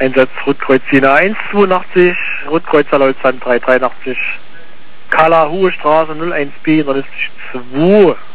Einsatz Rotkreuz Jena 182, Rotkreuz Lautstand 383, Kala Hohe Straße 01B 2.